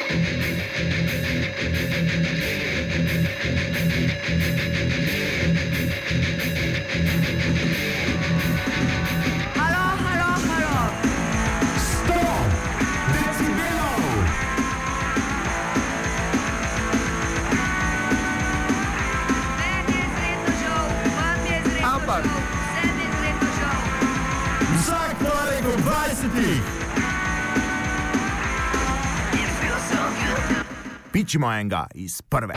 Pičimo enega iz prve.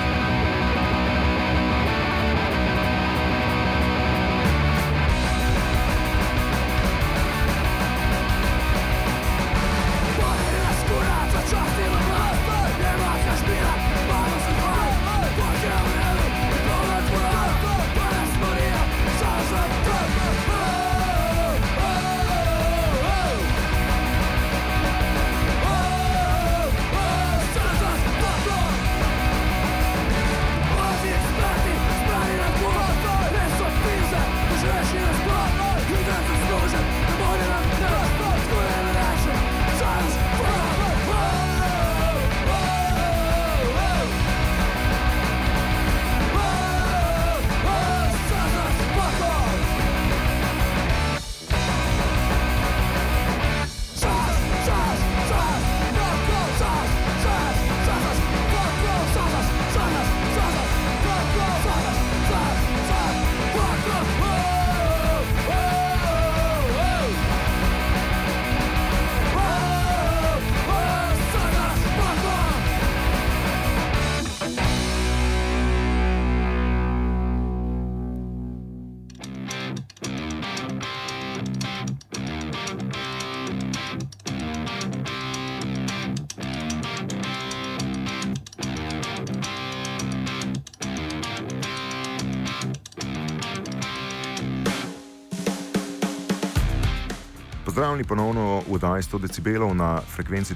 Pozdravljeni ponovno v oddaji 100 decibelov na frekvenci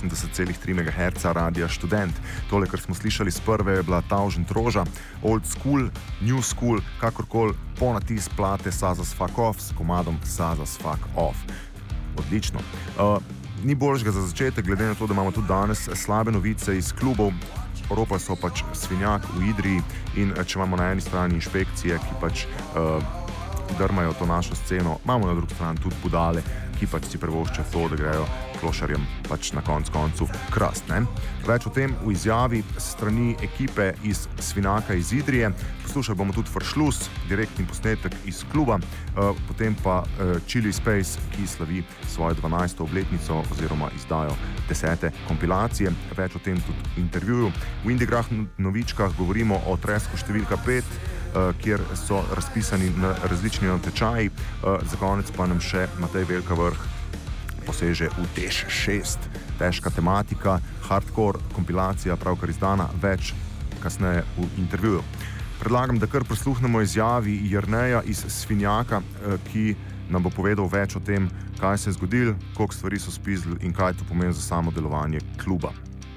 89,3 MHz Radia Študent. Tole, kar smo slišali z prve, je bila Taužen Troža, Old School, New School, kakorkoli ponatis plate Sazas Fuck Off s komadom Sazas Fuck Off. Odlično. Ni boljšega za začetek, glede na to, da imamo tudi danes slabe novice iz klubov. Oropa so pač Svinjak v Idriji in če imamo na eni strani inšpekcije, ki pač drmajo to našo sceno, imamo na drugi strani tudi budale, ki pač si privoščijo to, da grejo klošarjem pač na koncu krast, ne? Več o tem v izjavi strani ekipe iz Svinjaka iz Idrije. Poslušali bomo tudi Fršlus, direktni posnetek iz kluba, potem pa Chili Space, ki slavi svojo 12. obletnico oziroma izdajo 10. kompilacije. Več o tem tudi v intervjuju. V Indigrah novičkah govorimo o tresku številka 5, kjer so razpisani različni natečaji. Za konec pa nam še Matej Velika Vrh poseže v Tež 6. Težka tematika, hardcore kompilacija, pravkar izdana, več kasneje v intervjuju. Predlagam, da kar prisluhnemo izjavi Jerneja iz Svinjaka, ki nam bo povedal več o tem, kaj se je zgodilo, koliko stvari so spizdili in kaj to pomeni za samo delovanje kluba.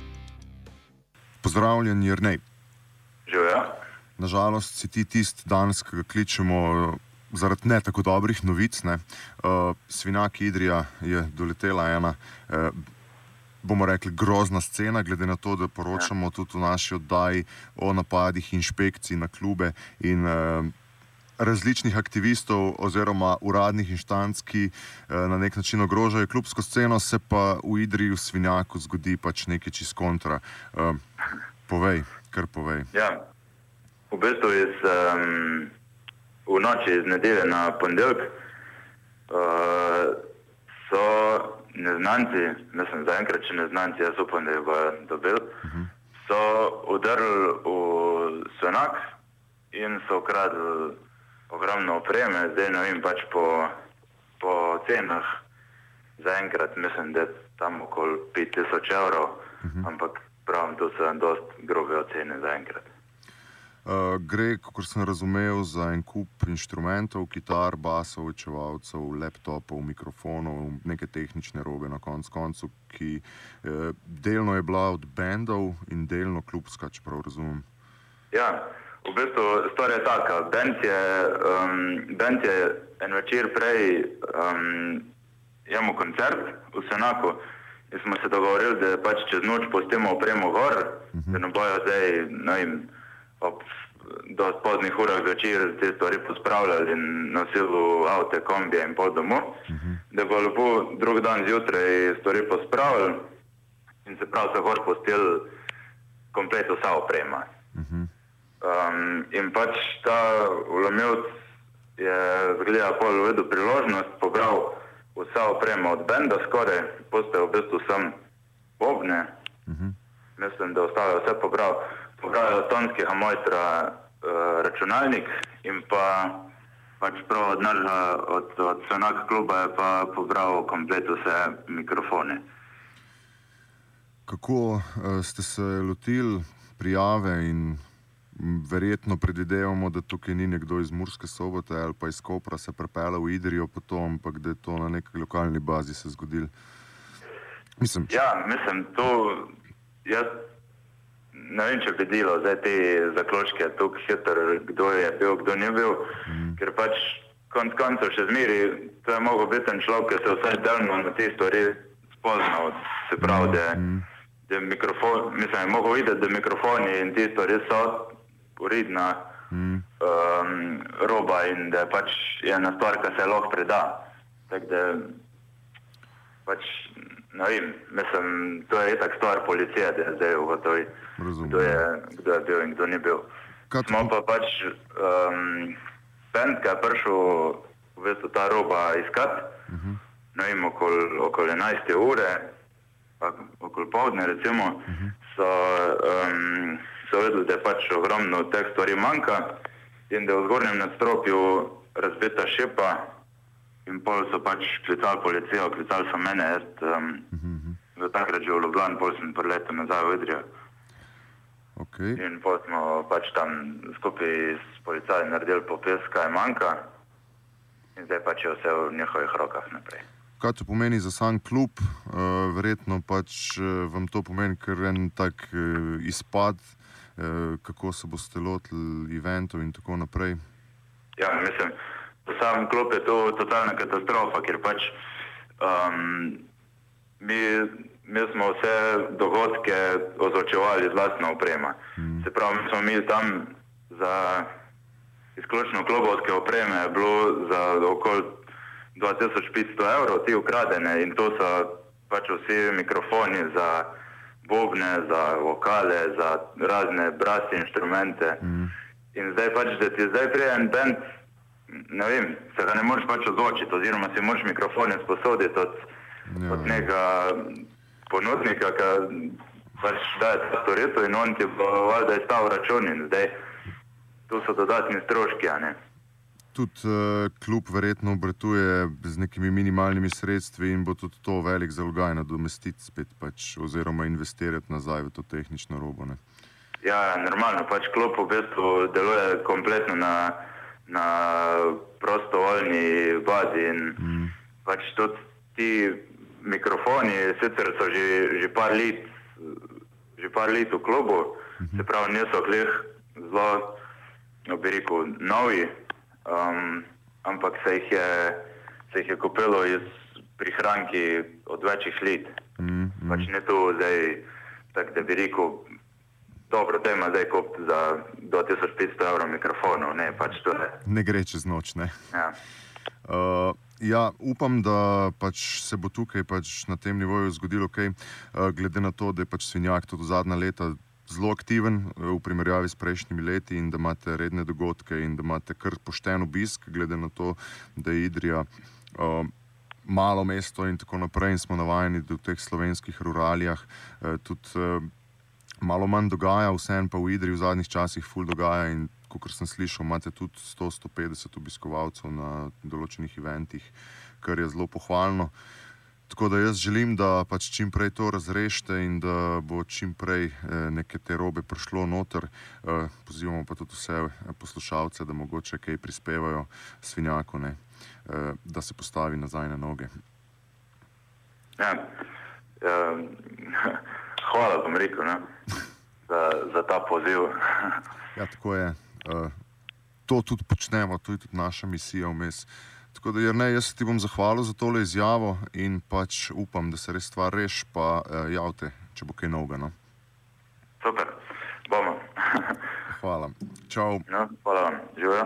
Pozdravljen, Jernej. Živjo. Nažalost si ti tisti danes, ki ga kličemo zaradi ne tako dobrih novic. Svinjak Idrija je doletela ena, bomo rekli, grozna scena, glede na to, da poročamo tudi v naši oddaji o napadih inšpekcij na klube in različnih aktivistov oziroma uradnih inštanc, ki na nek način ogrožajo klubsko sceno, se pa v Idriji, v Svinjaku zgodi pač nekaj čist kontra. Povej, kar povej. Ja. V bistvu v noči iz nedelje na ponedeljek so neznanci, mislim zaenkrat še neznanci, jaz upam, da je ga dobil, so udrli v Svinjak in so ukradli ogromno opreme. Zdaj ne vem pač po cenah, zaenkrat mislim, da je tam okoli 5000 evrov, ampak pravim, to so dosti grobe ocene zaenkrat. Gre, kakor sem razumel, za en kup inštrumentov, kitar, basov, očevalcev, laptopov, mikrofonov, neke tehnične robe na koncu, ki delno je bila od bendov in delno klubska, če prav razumem. Ja, v bistvu stvar je taka. Bend je en večer prej imel koncert v Svinjaku In smo se dogovorili, da pač čez noč pustimo opremo gor, da ne bojo zdaj, ne vem, ob dosti poznih urah večer te stvari pospravljali in nosili v avte, kombije in pol domov, da bo lepo drug dan zjutraj stvari pospravili in se prav se gor pustili komplet vsa oprema. In pač ta vlomilc je zgleda pol vedel priložnost, pobral vsa oprema od benda skoraj, postaje v bistvu sam bobne, mislim, da ostalo vse pobral je od tonskega mojstra računalnik in pač prav od Svenak kluba je pa pobral komplet vse mikrofone. Kako ste se lotili prijave in verjetno predvidevamo, da tukaj ni nekdo iz Murske Sobote ali pa iz Kopra se prepela v Idrijo potom, ampak da je to na neki lokalni bazi se zgodilo? Mislim, to jaz ne vem, če bi delal zdaj te zaključke tukaj hitro, kdo je bil, kdo ni bil, ker pač konec koncev še zmeri, to je mogel biti en človek, ki se vsaj delno na te stvari spoznal, se pravi, da mikrofon, mislim, je mogel videti, da mikrofoni in te stvari so uredna roba in da pač je ena stvar, ki se lahko preda. Tako da pač, ne vem, mislim, to je itak stvar policije, da je zdaj ugotovi, kdo je bil in kdo ni bil. Smo pa pač bend, ki je prišel v bistvu ta roba iskat, ne vem, okoli 11. ure, okoli povdne recimo, so vedeli, da je pač ogromno teh stvari manjka in da je v zgornjem nadstropju razbita šipa in pol so pač klicali policijo, klicali so mene, jaz takrat že v Ljubljani, pol sem priletel nazaj v Idrijo. In pol smo pač tam skupaj s policaji naredili popis, kaj manjka in zdaj pač je vse v njihovih rokah naprej. Kaj to pomeni za sam klub? Verjetno pač vam to pomeni kar en tak izpad, kako se boste lotili eventov in tako naprej? Ja, mislim, za sam klub je to totalna katastrofa, ker pač mi smo vse dogodke ozvočevali z lastno oprema. Se pravi, mi smo imeli tam za izključno klubovske opreme je bilo za okoli 2500 evrov ti ukradene in to so pač vsi mikrofoni za bobne, za vokale, za razne brass inštrumente. In zdaj pač, da ti zdaj prije en band, ne vem, se ga ne moreš pač odločiti, oziroma si moraš mikrofone sposoditi od nekega ponudnika, ki pač daje ta storitev in on ti bo valjda izstavil račun in zdaj tu so dodatni stroški, a ne. Tudi klub verjetno obratuje z nekimi minimalnimi sredstvi in bo tudi to velik zalogaj nadomestiti spet pač, oziroma investirati nazaj v to tehnično robo, ne? Ja, normalno, pač klub v bistvu deluje kompletno na prostovoljni bazi in pač tudi ti mikrofoni sicer so že par let v klubu, se pravi, niso glih zelo, bi rekel, novi, ampak se jih je kupilo iz prihranki od večjih let. Pač ne to zdaj, tak da bi rekel, dobro, dajmo zdaj kupiti za 2500 evrov mikrofonov, ne, pač to ne. Ne gre čez noč, ne? Ja. Ja, upam, da pač se bo tukaj pač na tem nivoju zgodilo kaj, glede na to, da je pač Svinjak tudi zadnja leta zelo aktiven v primerjavi s prejšnjimi leti in da imate redne dogodke in da imate kar pošten obisk, glede na to, da je Idrija malo mesto in tako naprej in smo navajeni, da v teh slovenskih ruralijah tudi malo manj dogaja, vseeno pa v Idriji v zadnjih časih ful dogaja in kakor sem slišal, imate tudi 100-150 obiskovalcev na določenih eventih, kar je zelo pohvalno. Tako da jaz želim, da pač čim prej to razrešite in da bo čim prej neke te robe prišlo noter. Pozivamo pa tudi vse poslušalce, da mogoče kaj prispevajo Svinjaku, ne, da se postavi nazaj na noge. Ja, hvala, bom rekel, ne, za ta poziv. Ja, tako je. To tudi počnemo, to je tudi naša misija vmes. Tako da, Jernej, jaz ti bom zahvalil za tole izjavo in pač upam, da se res stvar reš, pa javte, če bo kaj novega, no? Super, bomo. Hvala. Čau. No, hvala vam. Živijo.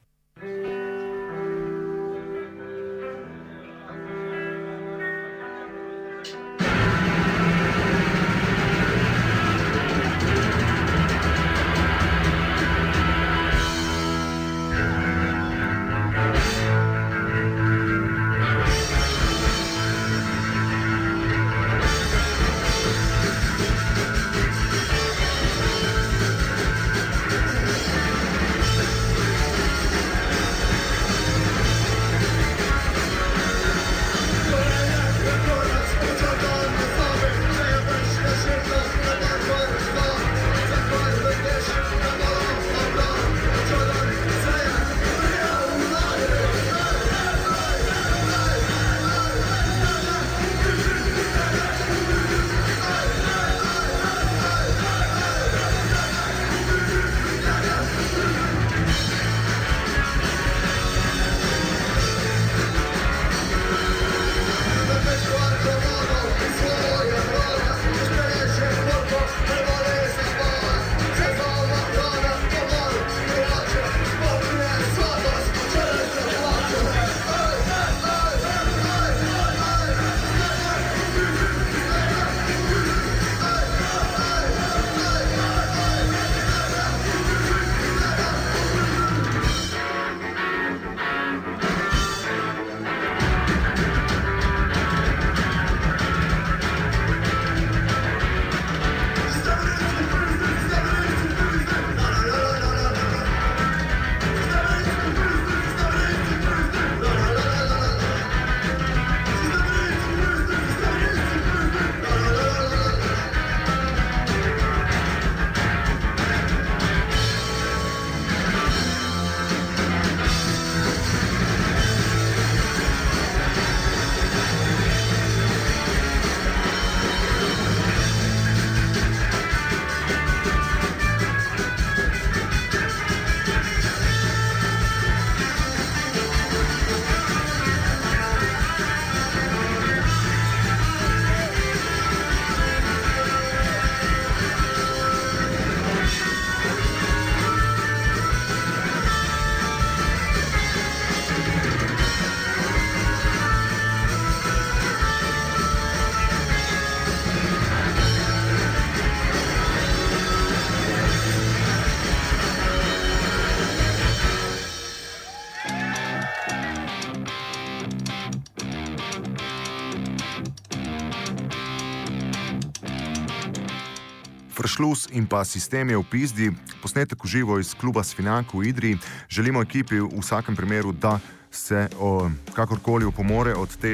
Fršlus in pa Sistem je v pizdi, posnetek v živo iz kluba Svinjak v Idriji. Želimo ekipi v vsakem primeru, da se kakorkoli opomore od te,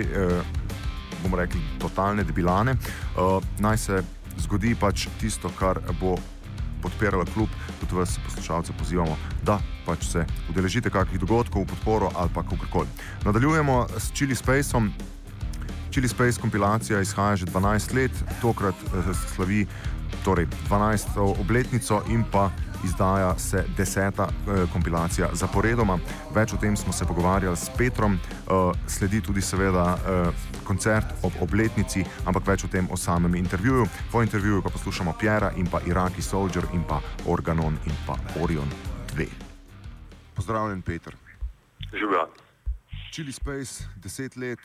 bomo rekli, totalne debilane. Naj se zgodi pač tisto, kar bo podpirala klub, tudi vas poslušalce pozivamo, da pač se udeležite kakih dogodkov v podporo ali pa kakorkoli. Nadaljujemo s Chili Spaceom. Chili Space kompilacija izhaja že 12 let, tokrat slavi torej 12. obletnico in pa izdaja se 10. kompilacija zaporedoma. Več o tem smo se pogovarjali s Petrom, sledi tudi seveda koncert ob obletnici, ampak več o tem o samem intervjuju. Po intervjuju pa poslušamo Piera in pa Iraqi Soldier in pa Organon in pa Orion 2. Pozdravljen, Peter. Živijo. Chili Space, 10 let,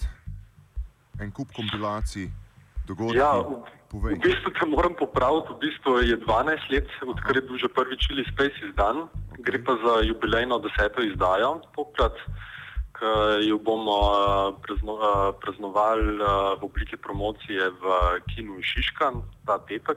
en kup kompilacij, dogodki. Ja, v bistvu te moram popraviti, v bistvu je 12 let, odkar je bil že prvi Chili Space izdan, gre pa za jubilejno 10. izdajo, tokrat, ki jo bomo praznovali v obliki promocije v kinu Šiška, ta petek.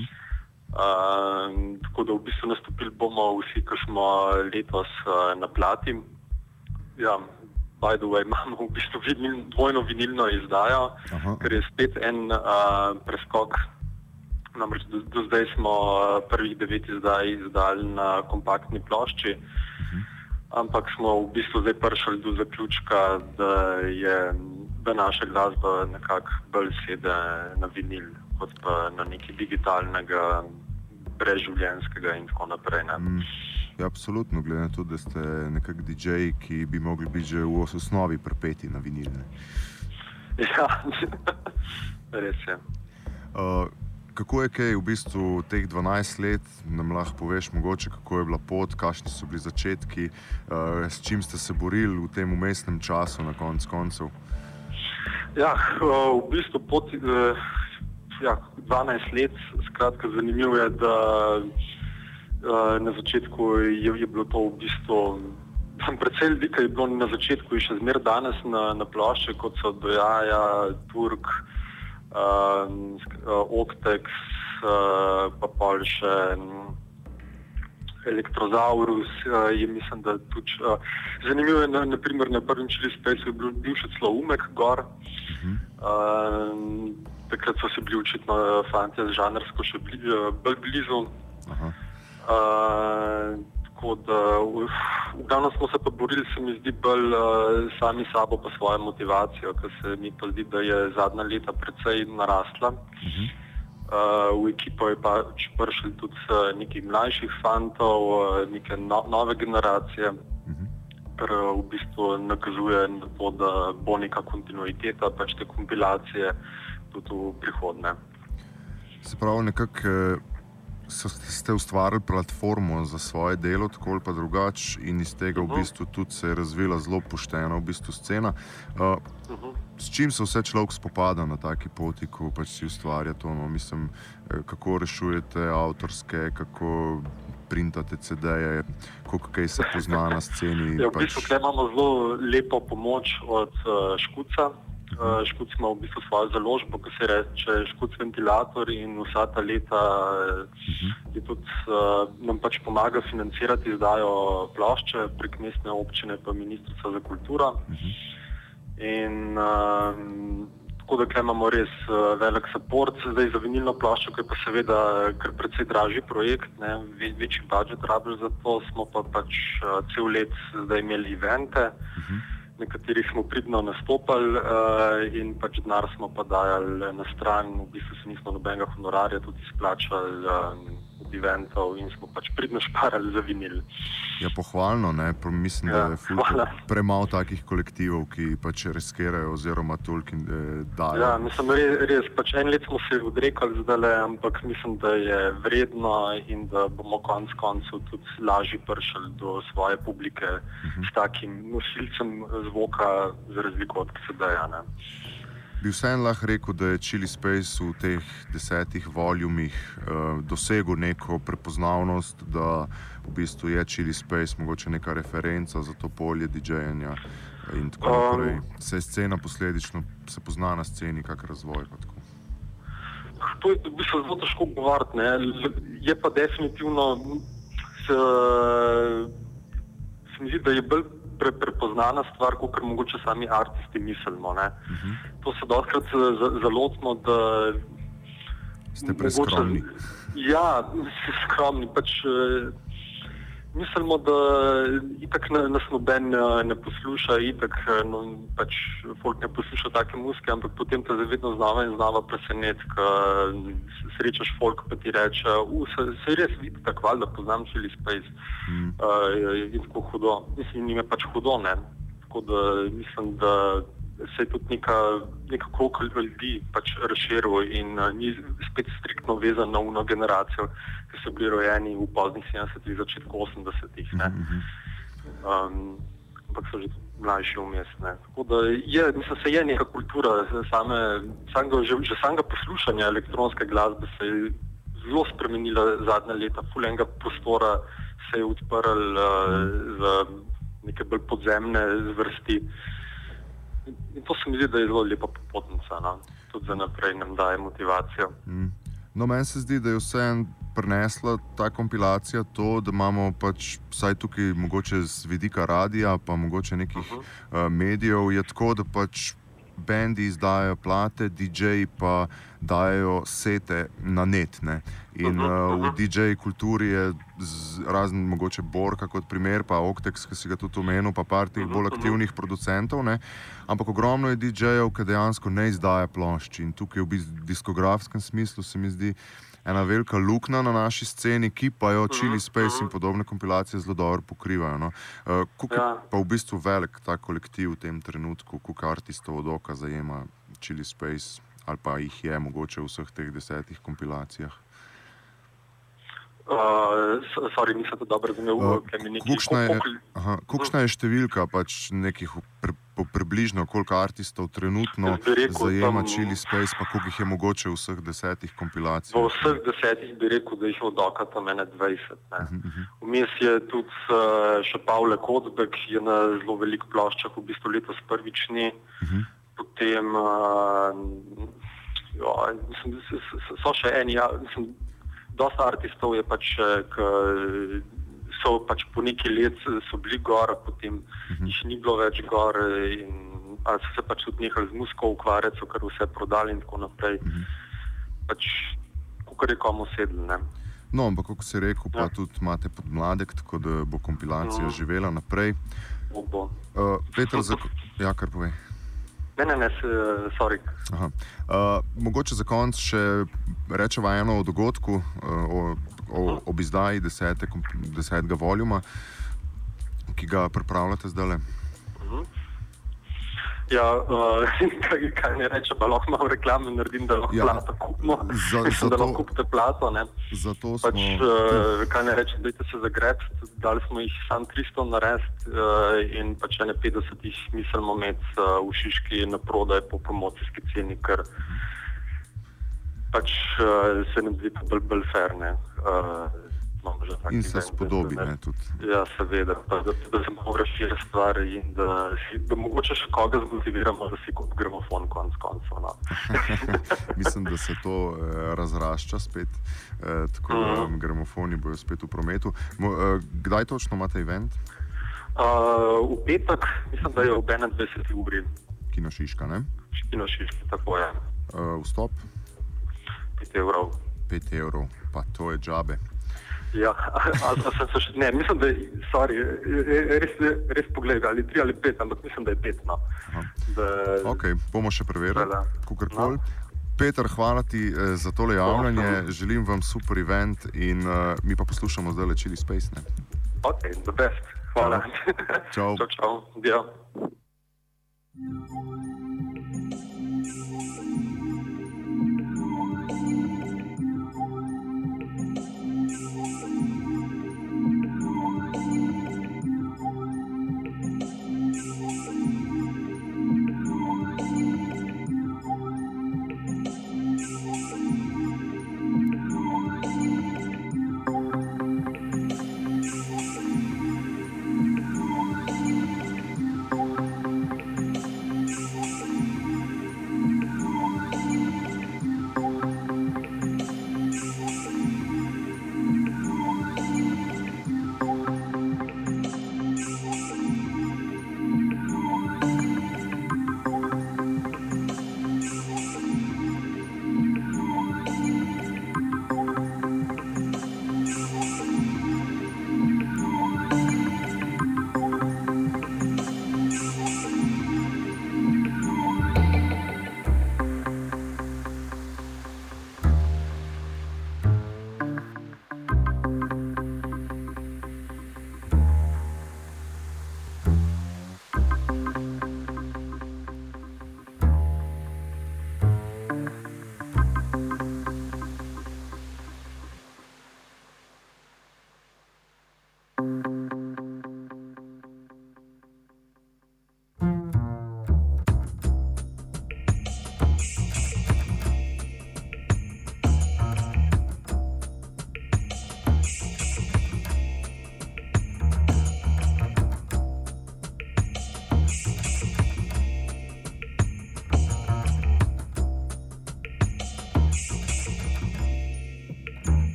Tako da v bistvu nastopili bomo vsi, ki smo letos na plati. Ja, by the way, imamo v bistvu dvojno vinilno izdajo, ker je spet en preskok. Namreč do zdaj smo prvih 9 izdaj izdali na kompaktni plošči, ampak smo v bistvu zdaj prišli do zaključka, da naša glasba nekako bolj sede na vinil, kot pa na nekaj digitalnega, brezživljenjskega in tako naprej. Ja, absolutno, glede na to, da ste nekak DJ, ki bi mogli biti že v osnovi pripeti na vinilne. Ja, res je. Kako je kaj v bistvu teh 12 let, nam lahko poveš mogoče, kako je bila pot, kakšni so bili začetki, s čim ste se borili v tem vmesnem času na koncev? Ja, v bistvu pot 12 let, skratka zanimivo je, da na začetku je bilo to v bistvu, predvsej ljudi, ki je bilo na začetku in še zmer danes na plošče, kot so Dojaja, Turk, Oktex, pa pol še Elektrozaurus, je mislim, da tudi zanimivo je, naprimer na prvem Chili Space je bil še celo Umek gor. Takrat so se bili očitno fantje z žanrsko še bolj blizu. Tako da v glavnem smo se pa borili, se mi zdi, bolj sami sabo pa svojo motivacijo, ker se mi pa zdi, da je zadnja leta precej narasla. V ekipo je pač prišli tudi nekaj mlajših fantov, neke nove generacije, kar v bistvu nakazuje na to, da bo neka kontinuiteta pač te kompilacije tudi v prihodnje. Se pravi, nekako ste ustvarili platformo za svoje delo, tako ali pa drugače, in iz tega v bistvu tudi se je razvila zelo poštena v bistvu scena. S čim se vse človek spopada na taki poti, ko pač si ustvarja to? No? Mislim, kako rešujete avtorske, kako printate CD-je, koliko kaj se pozna na sceni? Ja, v bistvu imamo zelo lepo pomoč od Škuca. Škuc ima v bistvu svojo založbo, ko se reče Škuc Ventilator, in vsa ta leta je tudi, nam pač pomaga financirati izdajo plošče prek mestne občine pa Ministrstva za kulturo. In tako da imamo res velik support zdaj za vinilno ploščo, ki je pa seveda kar precej dražji projekt, ne, večji budžet rabiš za to, smo pa pač cel let zdaj imeli evente, na katerih smo pridno nastopali in pač denar smo pa dajali na stran, v bistvu se nismo nobenega honorarja tudi izplačali od eventov in smo pač pridno šparali za vinil. Ja, pohvalno, ne? Mislim, da je premalo takih kolektivov, ki pač riskirajo oziroma toliko dajo. Ja, mislim, res, pač en let smo se odrekali zdajle, ampak mislim, da je vredno in da bomo konec koncev tudi lažje prišli do svoje publike s takim nosilcem zvoka za razliko od CD-ja, ne. Bi vseeno lahko rekel, da je Chili Space v teh 10 volumih dosegel neko prepoznavnost, da v bistvu je Chili Space mogoče neka referenca za to polje DJ-anja in tako naprej. Se je scena posledično, se pozna na sceni kak razvoj pa tako? To je v bistvu zelo težko govoriti, ne. Je pa definitivno se mi zdi, da je bolj prepoznana stvar, kakor mogoče sami artisti mislimo, ne. To se dostkrat zalotimo, da ste preskromni. Ja, skromni, pač mislimo, da itak nas noben ne posluša, itak pač folk ne posluša take muzike, ampak potem te vedno znova in znova preseneti, ko srečaš folk, pa ti reče, se res vidi tako, valjda poznam Chili Space. In tako hudo. Mislim, njim je pač hudo, ne. Tako da mislim, da se je tudi neka krog ljudi pač razširil in ni spet striktno vezan na uno generacijo, ki so bili rojeni v poznih 70-ih, začetku 80-ih, ne. Ampak so že mlajši vmes, ne. Tako da mislim, se je neka kultura že samega poslušanja elektronske glasbe se je zelo spremenila zadnja leta, ful enega prostora se je odprl za neke bolj podzemne zvrsti. In to se mi zdi, da je zelo lepa popotnica, no? Tudi za naprej nam daje motivacijo. No, meni se zdi, da je vseeno prinesla ta kompilacija to, da imamo pač vsaj tukaj mogoče z vidika radija, pa mogoče nekih medijev, je tako, da pač bendi izdajajo plate, DJ pa dajo sete na net. Ne? In v DJ kulturi je razen mogoče Borka kot primer, pa Octex, ki si ga tudi omenil, pa par teh bolj aktivnih producentov, ne? Ampak ogromno je DJ-jev, ki dejansko ne izdaja plošč in tukaj v diskografskem smislu se mi zdi ena velika luknja na naši sceni, ki pa jo Chili Space in podobne kompilacije zelo dobro pokrivajo. No? Pa v bistvu velik ta kolektiv v tem trenutku, koliko artistov od oka zajema Chili Space, ali pa jih je mogoče v vseh teh 10 kompilacijah? Sorry, nisem to dobro razumel. Kolikšna je številka pač nekih približno, koliko artistov trenutno zajema Chili Space, pa koliko jih je mogoče v vseh 10 kompilacijah? V vseh 10 bi rekel, da jih od oka tam 20. Vmes je tudi še Pavle Kocbek, ki je na zelo velikih ploščah, v bistvu letos prvič ni. Potem so še eni, dosta artistov je pač, so pač po neki let so bili gor, potem jih ni bilo več gor, ali so se pač tudi nehali z muziko ukvarjati, so kar vse prodali in tako naprej. Pač, kakor je komu sedel, ne. No, ampak kako si rekel, pa tudi imate podmladek, tako da bo kompilacija živela naprej. Peter, ja, kar povej. Ne, sorry. Mogoče za konec še rečeva eno o dogodku, ob izdaji 10. voljuma, ki ga pripravljate zdajle. Ja, kaj ne reče, pa lahko malo reklame naredim, da lahko plato kupimo. Da lahko kupite plato, ne. Zato smo... Pač, kaj ne reče, dajte se zagrebt, dali smo jih sam 300 narediti in pač 50 jih mislimo imeti v Šiški na prodaj po promocijski ceni, ker pač se nam zdi to bolj fair, ne. In se spodobi, ne, tudi. Ja, seveda, pa da se malo razširi stvar in da mogoče še koga zmotiviramo, da si kup gramofon konc koncev, no. Mislim, da se to razrašča spet, tako da gramofoni bojo spet v prometu. Kdaj točno imate event? V petek, mislim, da je ob 21. uri. Kino Šiška, ne? Kino Šiška, tako je. Vstop? 5 evrov. 5 evrov, pa to je džabe. Ja, ne, mislim, da je, sorry, res pogledaj, ali 3 ali 5, ampak mislim, da je 5, no. Ok, bomo še preverili, kakorkoli. Peter, hvala ti za tole javljanje, želim vam super event in mi pa poslušamo zdaj Chili Space, ne? Ok, the best, hvala. Čau. Čau, ja.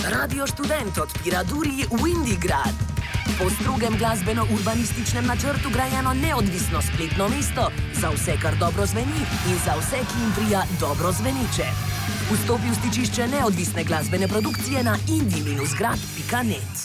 Radio Študent odpira duri Windigrad. Po strogem glasbeno-urbanističnem načrtu grajeno neodvisno spletno mesto za vse, kar dobro zveni in za vse, ki jim prija dobro zveneče. Vstopi v stičišče neodvisne glasbene produkcije na indie-grad.net.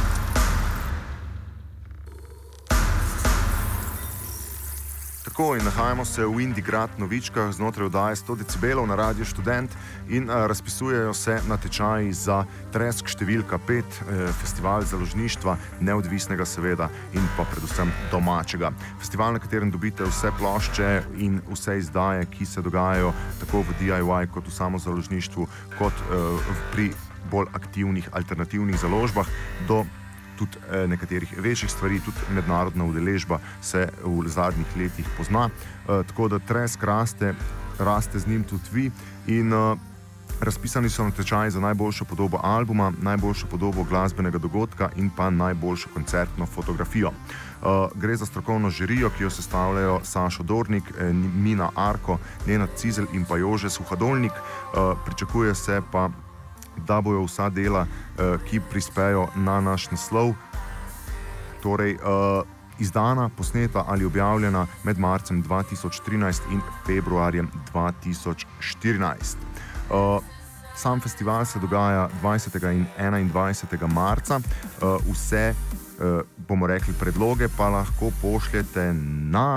Tako, in nahajamo se v Windigrad Novičkah znotraj oddaje 100 decibelov na Radio Študent in razpisujejo se natečaji za Tresk številka 5, festival založništva, neodvisnega seveda in pa predvsem domačega. Festival, na katerem dobite vse plošče in vse izdaje, ki se dogajajo tako v DIY kot v samozaložništvu, kot pri bolj aktivnih alternativnih založbah do tudi nekaterih večjih stvari, tudi mednarodna udeležba se v zadnjih letih pozna. Tako da Tresk raste z njim tudi vi in razpisani so natečaji za najboljšo podobo albuma, najboljšo podobo glasbenega dogodka in pa najboljšo koncertno fotografijo. Gre za strokovno žirijo, ki jo sestavljajo Sašo Dornik, Mina Arko, Nenad Cizelj in pa Jože Suhadolnik. Pričakuje se pa, da bojo vsa dela, ki prispejo na naš naslov, torej izdana, posneta ali objavljena med marcem 2013 in februarjem 2014. Sam festival se dogaja 20. in 21. marca. Vse, bomo rekli, predloge pa lahko pošljete na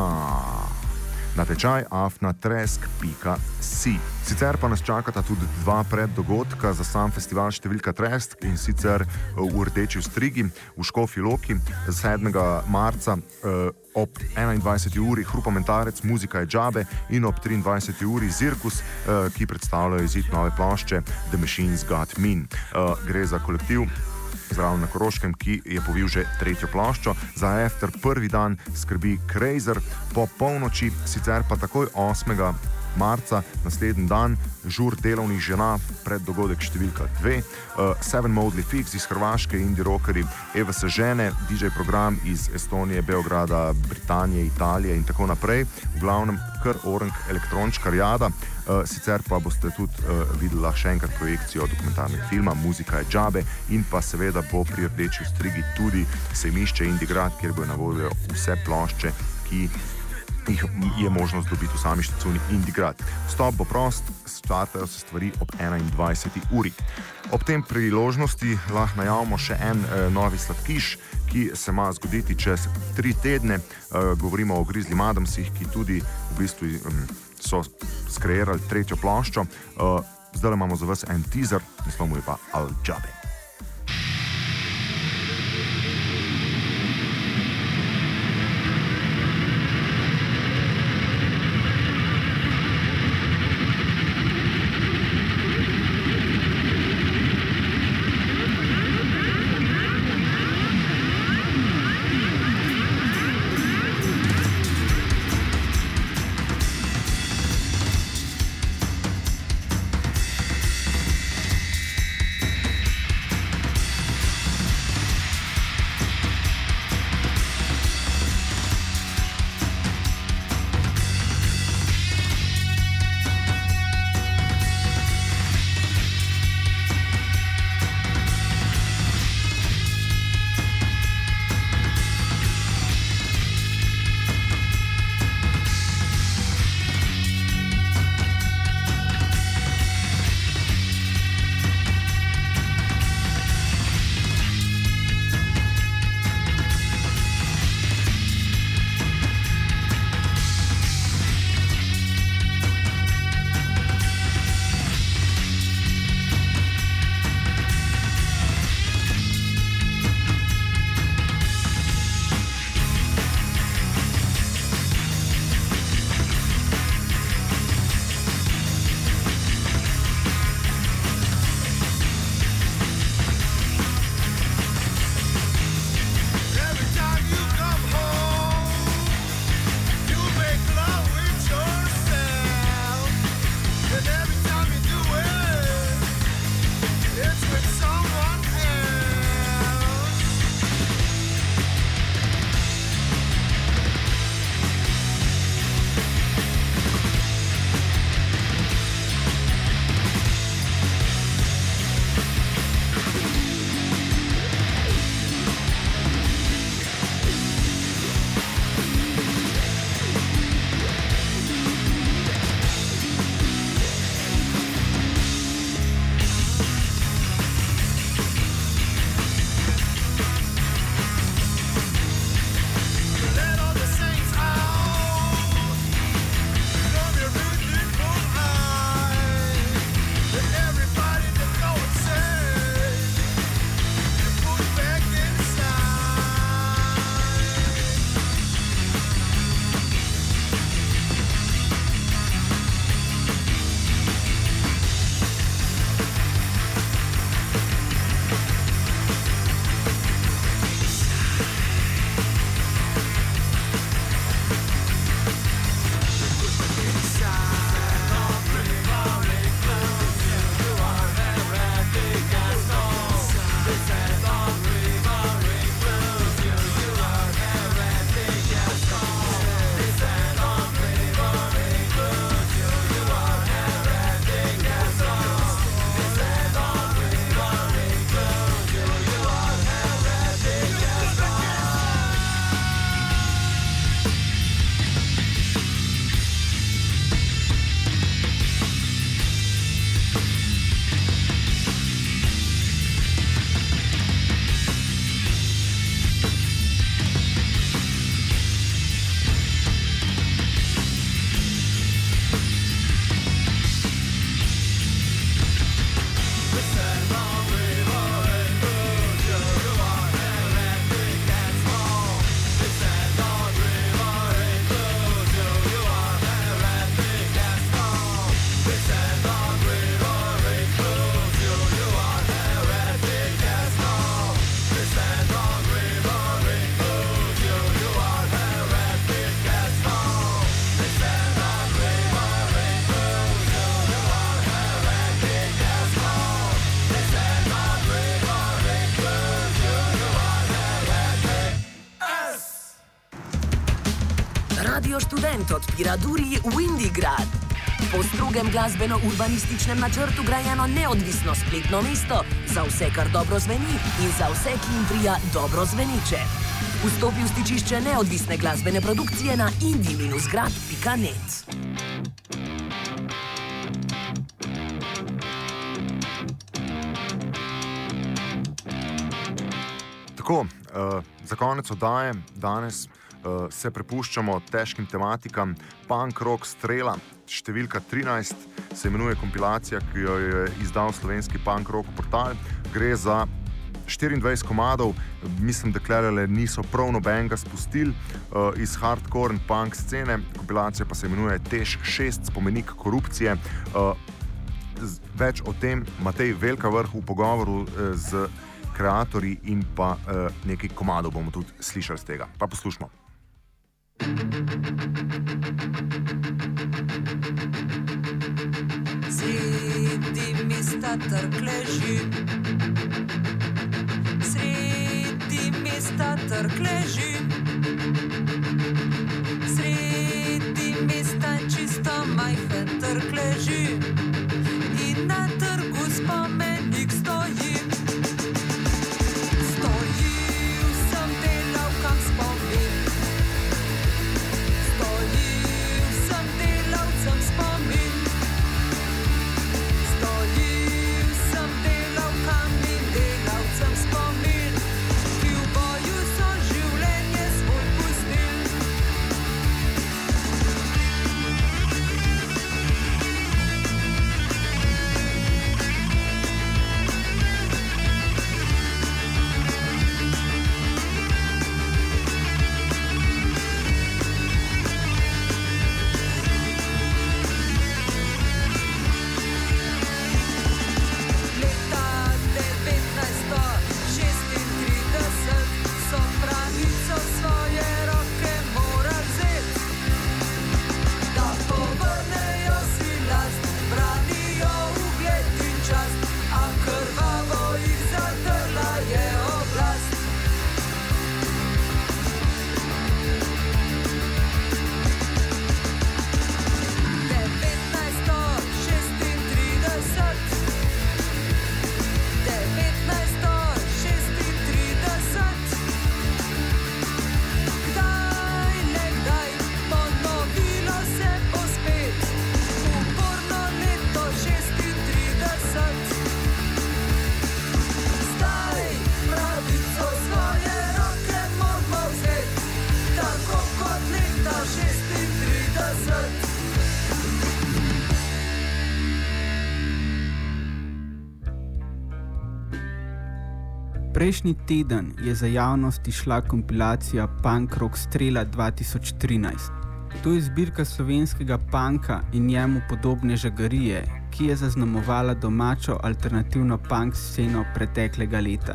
natečaj afnatresk.si. Sicer pa nas čakata tudi dva preddogodka za sam festival številka Tresk, in sicer v Rdeči strigi v Škofji Loki 7. marca ob 21. uri Hrupomentarec, muzika je džabe, in ob 23. uri Zirkus, ki predstavljajo izid nove plošče The Machines Got Mean. Gre za kolektiv zraven na Koroškem, ki je povil že tretjo ploščo. Za After prvi dan skrbi Krazer po polnoči, sicer pa takoj 8. marca, naslednji dan, žur delovnih žena, preddogodek številka 2, Seven Modly Fix iz Hrvaške, indie rockeri, Eva se žene, DJ program iz Estonije, Beograda, Britanije, Italije in tako naprej. V glavnem kar orang elektrončka rjada. Sicer pa boste tudi videli še enkrat projekcijo dokumentarnega filma Muzika je džabe in pa seveda bo pri Rdeči strigi tudi sejmišče Indigrad, kjer bo na voljo vse plošče, ki jih je možnost dobiti v sami štacuni Indigrad. Vstop bo prost, startajo se stvari ob 21. uri. Ob tem priložnosti lahko najavimo še en novi sladkiš, ki se ima zgoditi čez 3 tedne. Govorimo o Grizzly Adamsih, ki tudi v bistvu so skreirali tretjo ploščo. Zdaj imamo za vas en teaser, naslov mu je pa Al Džabe. Radio Študent odpira duri Windy Grad. Po strogem glasbeno-urbanističnem načrtu grajeno neodvisno spletno mesto za vse, kar dobro zveni in za vse, ki jim prija dobro zveniče. Vstopi v stičišče neodvisne glasbene produkcije na indie-grad.net. Tako, za konec oddaje danes se prepuščamo težkim tematikam. Punk rock strela, številka 13, se imenuje kompilacija, ki jo je izdal slovenski punk rock portal. Gre za 24 komadov, mislim, da klele niso prav nobenega spustili iz hardcore in punk scene. Kompilacija pa se imenuje Tež 6, spomenik korupcije. Več o tem Matej Velkavrh v pogovoru z kreatorji in pa nekaj komadov bomo tudi slišali z tega. Pa poslušamo. Sredi mesta trg leži, sredi mesta trg leži, sredi mesta čisto majhen trg leži in na trgu spomenik stoji. Prejšnji teden je za javnost išla kompilacija Punk rock strela 2013. To je zbirka slovenskega punka in njemu podobne žagarije, ki je zaznamovala domačo alternativno punk sceno preteklega leta.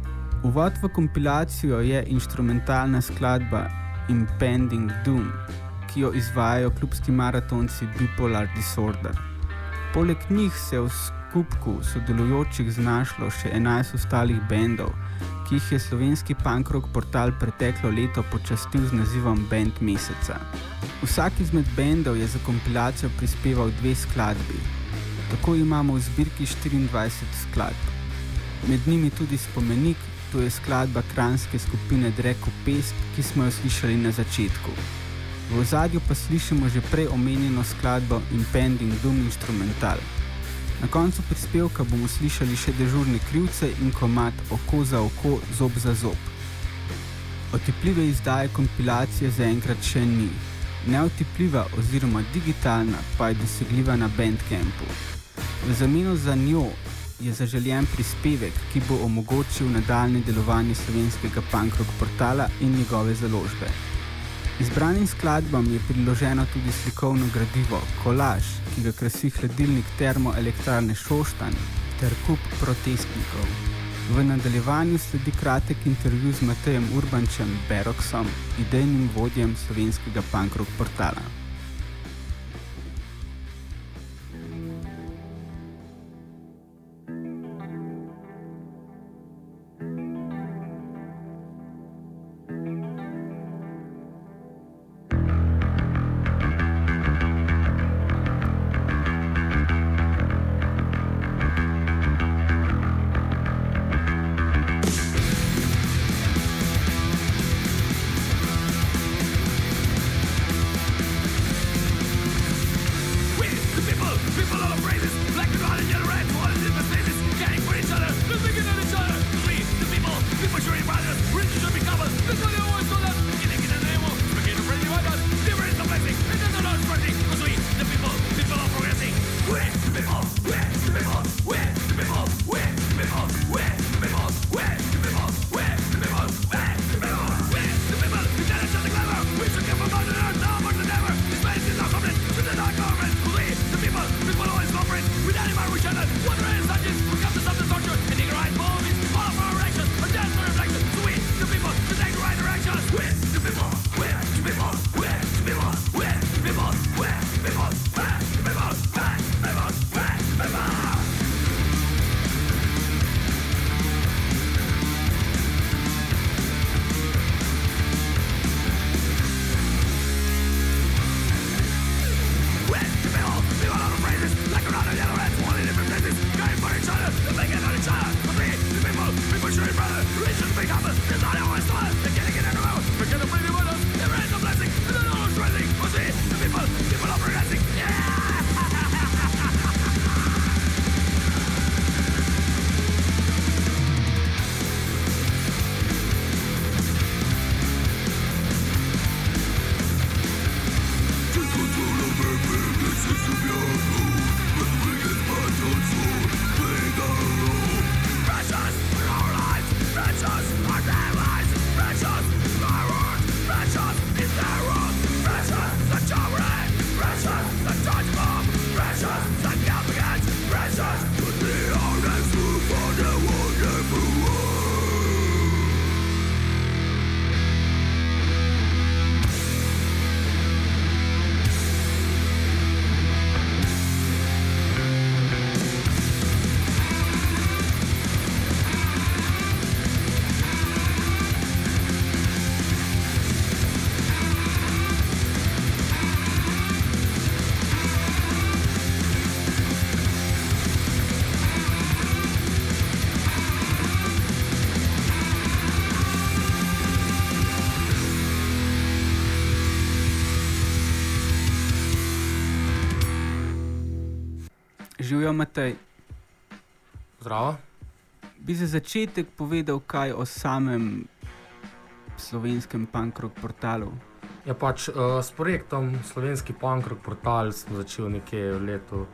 Uvod v kompilacijo je inštrumentalna skladba Impending Doom, ki jo izvajajo klubski maratonci Bipolar Disorder. Poleg njih se v skupku sodelujočih znašlo še 11 ostalih bendov, ki jih je slovenski punk rock portal preteklo leto počastil z nazivom Band meseca. Vsak izmed bendov je za kompilacijo prispeval 2 skladbi. Tako imamo v zbirki 24 skladb. Med njimi tudi spomenik, to je skladba kranjske skupine Dreko Pest, ki smo jo slišali na začetku. V ozadju pa slišimo že prej omenjeno skladbo Impending Doom instrumental. Na koncu prispevka bomo slišali še dežurne krivce in komad Oko za oko, zob za zob. Otipljive izdaje kompilacije zaenkrat še ni. Neotipljiva oziroma digitalna pa je dosegljiva na Bandcampu. V zameno za njo je zaželjen prispevek, ki bo omogočil nadaljnje delovanje slovenskega punk rock portala in njegove založbe. Izbranim skladbam je priloženo tudi slikovno gradivo, kolaž, ki ga krasi hladilnik termoelektrarne Šoštanj ter kup protestnikov. V nadaljevanju sledi kratek intervju z Matejem Urbančem Beroksom, idejnim vodjem slovenskega punk rock portala. Živijo, Matej. Zdravo. Bi za začetek povedal kaj o samem slovenskem punk rock portalu? Ja, pač s projektom Slovenski punk rock portal sem začel nekje v letu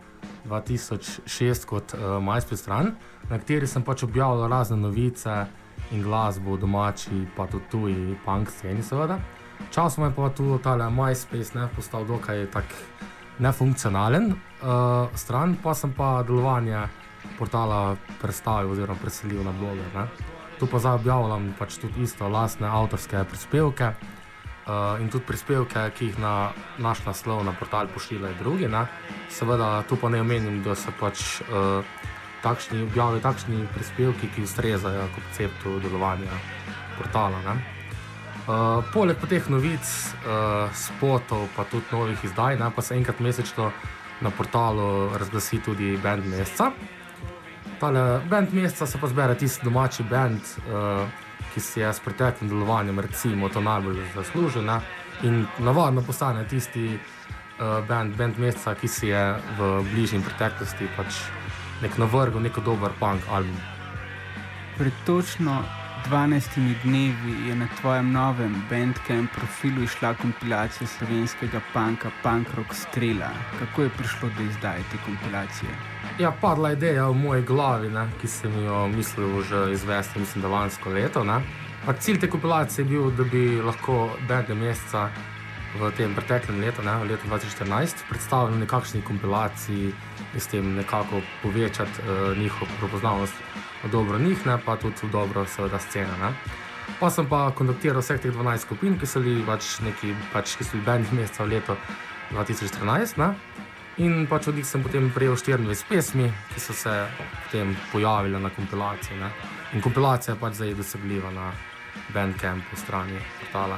2006 kot MySpace stran, na kateri sem pač objavljal razne novice in glasbo v domači, pa tudi tuji punk sceni seveda. Časoma je pa tu tale MySpace postal dokaj tak nefunkcionalen stran, pa sem pa delovanje portala prestavil oziroma preselil na bloger. Tu pa zdaj objavljam pač tudi isto lastne avtorske prispevke in tudi prispevke, ki jih na naš naslov na portal pošiljajo drugi. Seveda tu pa ne omenim, da so pač objavijo takšni prispevki, ki ustrezajo konceptu delovanja portala. Poleg teh novic, spotov, pa tudi novih izdaj, pa se enkrat mesečno na portalu razglasi tudi band meseca. Tale band meseca se pa zbere tisti domači band, ki si je s preteklim delovanjem recimo to najbolj zaslužil, in navadno postane tisti band meseca, ki si je v bližnji preteklosti pač nek navrgel, neko dober punk album. Pred točno 12 dnevi je na tvojem novem Bandcamp profilu išla kompilacija slovenskega punka Punk Rock Strela. Kako je prišlo do izdaje te kompilacije? Ja, padla ideja v moji glavi, ne, ki sem jo mislil že izvesti, mislim, da lansko leto. Ne. Cilj te kompilacije je bil, da bi lahko bende meseca v tem preteklem letu, ne, v letu 2014, predstavili nekakšni kompilaciji in s tem nekako povečati njihov prepoznavnost v dobro njih, ne, pa tudi v dobro seveda scene. Ne. Pa sem pa kontaktiral vseh teh 12 skupin, ki so bili bendi meseca v letu 2014, ne. In pač od njih sem potem prejel 24 pesmi, ki so se potem pojavile na kompilaciji. Ne. In kompilacija je pač zdaj dosegljiva na Bandcampu strani portala.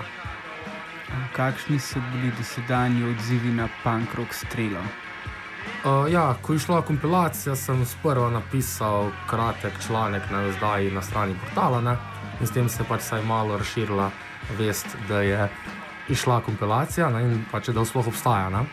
Kakšni so bili dosedanji odzivi na Punk Rock Strelo? Ko je šla kompilacija, sem sprva napisal kratek članek na izdaji na strani portala, ne? In s tem se pač vsaj malo razširila vest, da je išla kompilacija, ne? In pač da sploh obstaja. Ne?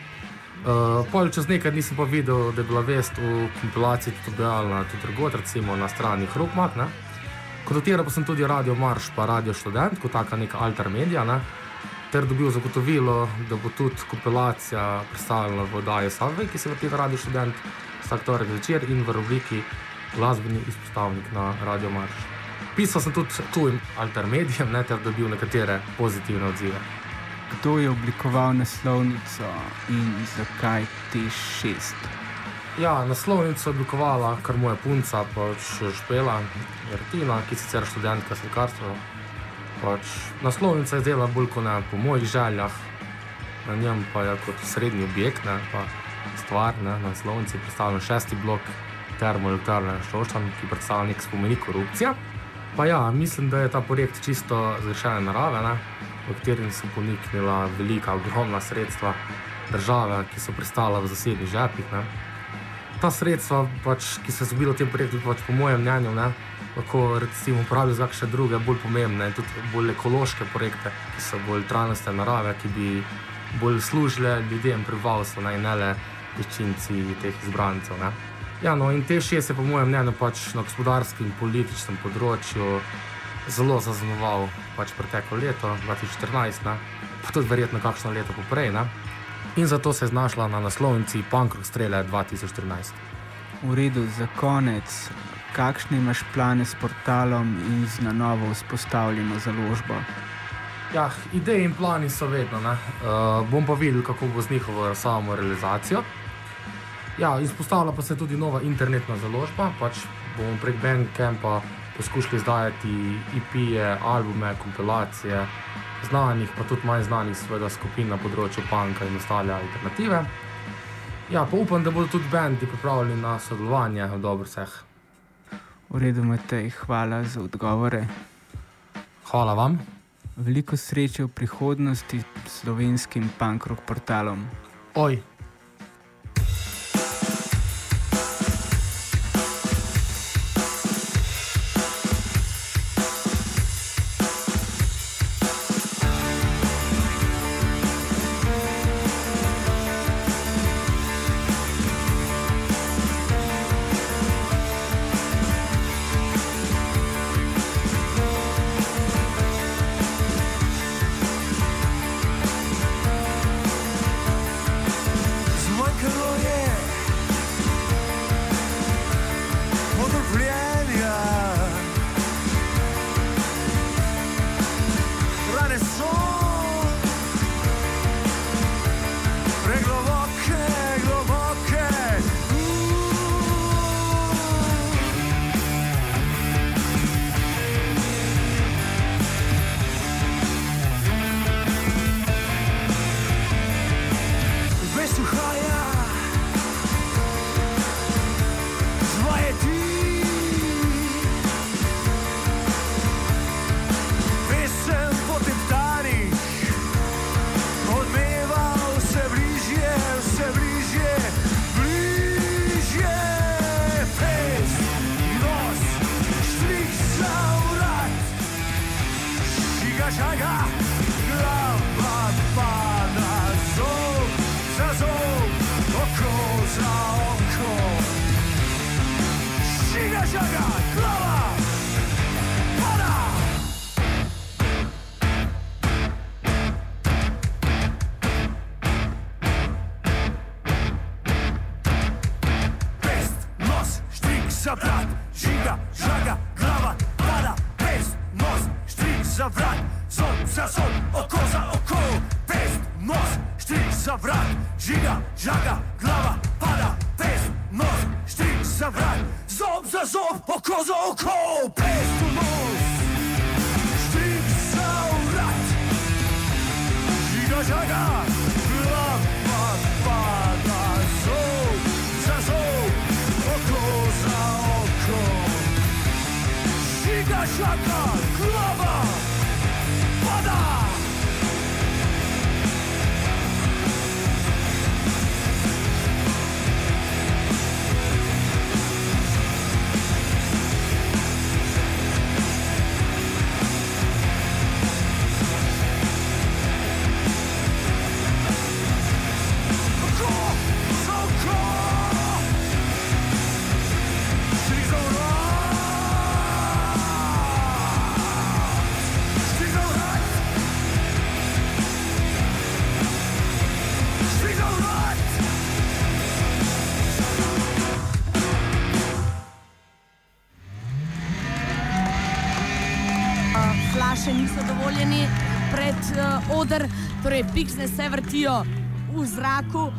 Pol čez nekaj dni sem pa videl, da je bila vest o kompilaciji tudi objavljena tudi drugod, recimo na strani Hrupmak. Kontaktiral pa sem tudi Radio Marš pa Radio Študent, kot taka neka altermedia, ne? Ter dobil zagotovilo, da bo tudi kompilacija predstavljena v oddaji Subway, ki se vrti na Radio Študent vsak torek zvečer in v rubriki Glasbeni izpostavnik na Radio Marš. Pisal sem tudi tujim altermedijem, ne, ter dobil nekatere pozitivne odzive. Kdo je oblikoval naslovnico in zakaj T6? Ja, naslovnico je oblikovala kar moja punca, pač Špela Jartina, ki sicer študentka slikarstva. Pač naslovnica je delala bolj kot ne po mojih željah, na njem pa je kot srednji objekt, ne, pa stvar, ne, na naslovnici je predstavljen 6. blok termoelektrarne Šoštanj, ki predstavlja nek spomenik korupcija. Pa ja, mislim, da je ta projekt čisto zgrešene narave, ne, v katerim so poniknila velika, ogromna sredstva države, ki so pristala v zasebnih žepih. Ne. Ta sredstva, pač, ki so zbila v tem projektu, pač po mojem mnenju, ne, lahko recimo uporabijo za kakšne druge, bolj pomembne, tudi bolj ekološke projekte, ki so bolj trajnostne narave, ki bi bolj služile ljudem, prebivalstvu, ne le peščinci teh izbrancev. Ne. Ja, no, in T6 je po mojem mnenju pač na gospodarskem in političnem področju zelo zaznamoval pač preteklo leto, 2014, ne, pa tudi verjetno kakšno leto poprej, ne. In zato se je znašla na naslovnici Punk Rock Strele 2013. V redu, za konec, kakšne imaš plane s portalom in z na novo vzpostavljeno založbo? Ja, ideje in plani so vedno, ne. Bom pa videl, kako bo z njihovo samo realizacijo. Ja, izpostavila pa se tudi nova internetna založba, pač bomo prek Bandcampa poskušali izdajati EP-je, albume, kompilacije, znanih, pa tudi manj znanih seveda skupin na področju punka in ostale alternative. Ja, pa upam, da bodo tudi bendi pripravljeni na sodelovanje v dobro vseh. V redu, Matej, hvala za odgovore. Hvala vam. Veliko sreče v prihodnosti s slovenskim punk rock portalom. Oj. Shiga, glava, pada! žaga, glava, pada, pest, nos, štrik za vrat, zob za zob, oko za oko, pest, nos, štrik za vrat, žiga, žaga, glava, pada, pest, nos, štrik za vrat, zob za zob, oko za oko, pest, nos, štrik za vrat, žiga, žaga, glava, pada, zob za zob, oko za oko, žiga, žaga, glava, pada. Flaše niso dovoljeni pred oder, torej piksne se vrtijo v zraku.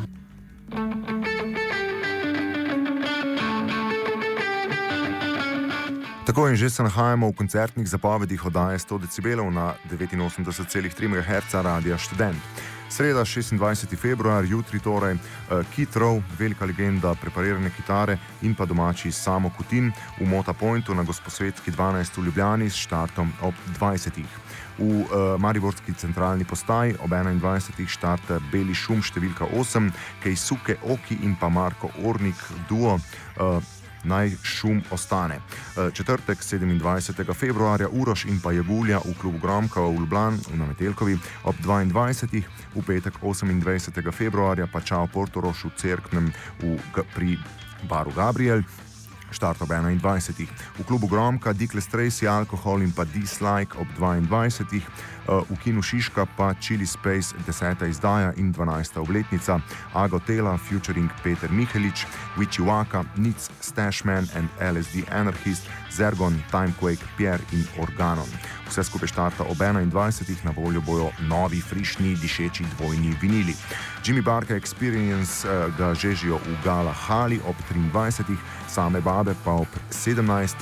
Tako in že se nahajamo v koncertnih zapovedih oddaje 100 decibelov na 89,3 MHz Radia Študent. Sreda, 26. februar, jutri torej Keith Rowe, velika legenda preparirane kitare in pa domači Samo Kutin v Mota Pointu na Gosposvetski 12 v Ljubljani s štartom ob 20. V mariborski centralni postaji ob 21. štart Beli šum številka 8, Keisuke Oki in pa Marko Ornik duo Naj šum ostane. Četrtek, 27. februarja, Uroš in pa Jagulja v klubu Gromka v Ljubljani na Metelkovi ob 22. V petek, 28. februarja, pa Čao Portorož v Cerknem pri baru Gabriel. Štart ob 21. V klubu Gromka Dickless Tracy, Alkohol in pa Dislike ob 22. V kinu Šiška pa Chili Space 10. izdaja in 12. obletnica, Agotela featuring Peter Mihelič, Witchy Waka, Nitz, Stashman and LSD Anarchist, Zergon, Timequake, Pierre in Organon. Vse skupaj štarta ob 21. Na voljo bojo novi, frišni, dišeči dvojni vinili. Jimmy Barker Experience ga žežijo v Gala Hali ob 23. Same babe pa ob 17.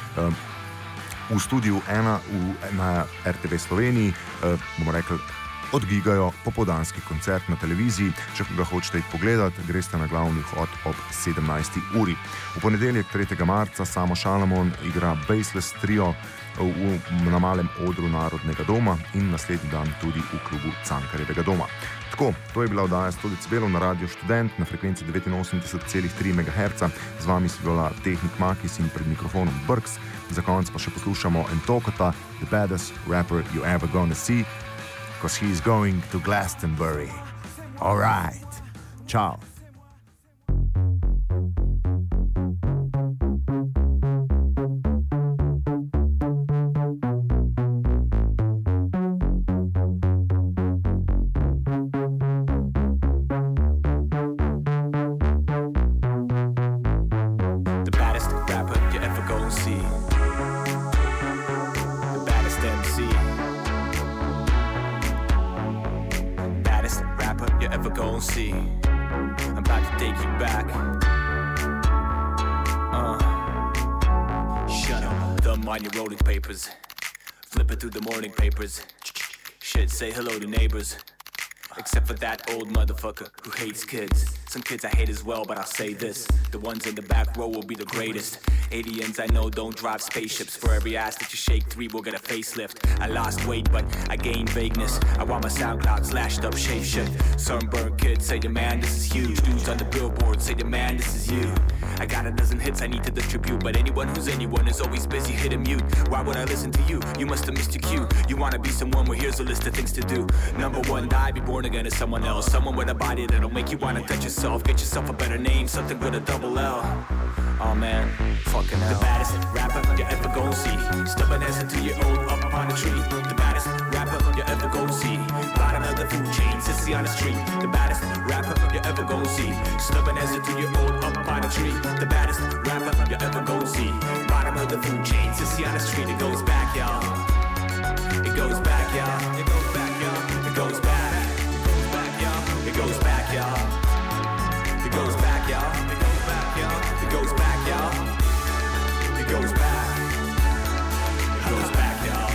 V studiu 1 na RTV Sloveniji, bomo rekli, odgigajo popoldanski koncert na televiziji. Če ga hočete pogledati, greste na glavni vhod ob 17. uri. V ponedeljek, 3. marca, Samo Šalamon igra Baseless Trio na malem odru Narodnega doma in naslednji dan tudi v klubu Cankarjevega doma. Tako, to je bila oddaja 100 decibelov na Radio Študent na frekvenci 89,3 MHz. Z vami si bila tehnik Makis in pred mikrofonom Brks. Za konec pa še poslušamo Entokota, the baddest rapper you ever gonna see, because he's going to Glastonbury. All right. Ciao. Flipping through the morning papers. Shit, say hello to neighbors. Except for that old motherfucker who hates kids. Some kids I hate as well, but I'll say this: the ones in the back row will be the greatest. Aliens I know don't drive spaceships. For every ass that you shake, 3 will get a facelift. I lost weight, but I gained vagueness. I want my SoundCloud slashed up, shapeshift. Sunburned kids say, man, this is huge. Dudes on the billboard say, man, this is you. I got a dozen hits I need to distribute, but anyone who's anyone is always busy, hit a mute. Why would I listen to you? You must have missed your cue. You wanna be someone, well here's a list of things to do. Number 1, die, be born again as someone else. Someone with a body that'll make you wanna touch yourself. Get yourself a better name, something with a double L. Oh man, fucking hell. The baddest rapper you ever gon' see. Stubborn ass until you're old up on the tree. The baddest rapper you ever gon' see. Bottom of the food chain, sissy on the street. The baddest rapper you ever gon' gon' see. Stubborn as a 2-year-old up by the tree. The baddest rapper you ever gon' see. Bottom of the food chain, sissy on the street. It goes back, y'all. It goes back, y'all. It goes back, y'all. It goes back. It goes back, y'all. It goes back, y'all. It goes back, y'all. It goes back, y'all. It goes back, y'all. It goes back. It goes back, y'all.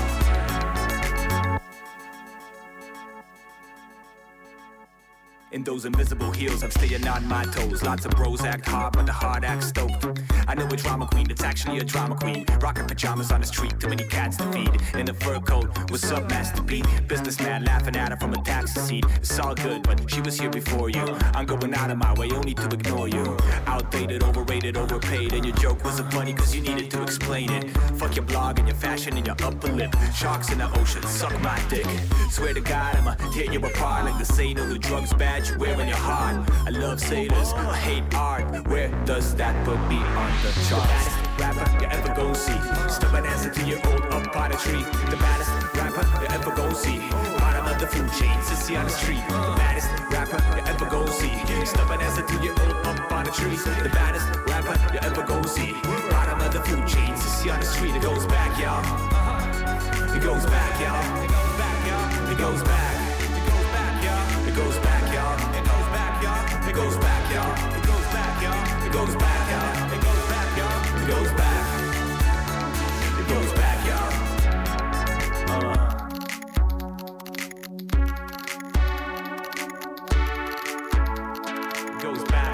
In those invisible heels, I'm staying on my toes. Lots of bros act hard, but the heart acts stoked. I know a drama queen that's actually a drama queen. Rocking pajamas on the street, too many cats to feed. In a fur coat, what's up, Master P? Businessman laughing at her from a taxi seat. It's all good, but she was here before you. I'm going out of my way only to ignore you. Outdated, overrated, overpaid. And your joke wasn't funny cause you needed to explain it. Fuck your blog and your fashion and your upper lip. Sharks in the ocean, suck my dick. Swear to God, I'ma tear you apart like the say no to drugs bad you wear in your heart. I love sailors, I hate art. Where does that put me on the charts? The baddest rapper you ever gon' see. Stubborn as a 2-year-old up by the tree. The baddest rapper you ever gon' see. Bottom of the food chain, sissy on the street. The baddest rapper you ever gon' see. Stubborn as a 2-year-old up by the tree. The baddest rapper you ever gon' see. Bottom of the food chain, sissy on the street. It goes back, y'all. It goes back, y'all. It goes back, y'all. It goes back. It goes back, y'all. It goes back, y'all. It goes back, y'all. It goes back, y'all. It goes back, y'all. It goes back, y'all. It goes back. It goes back, y'all. It goes back.